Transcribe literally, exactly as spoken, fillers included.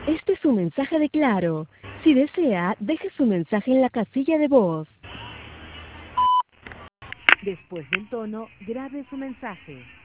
Este es un mensaje de Claro. Si desea, deje su mensaje en la casilla de voz. Después del tono, grabe su mensaje.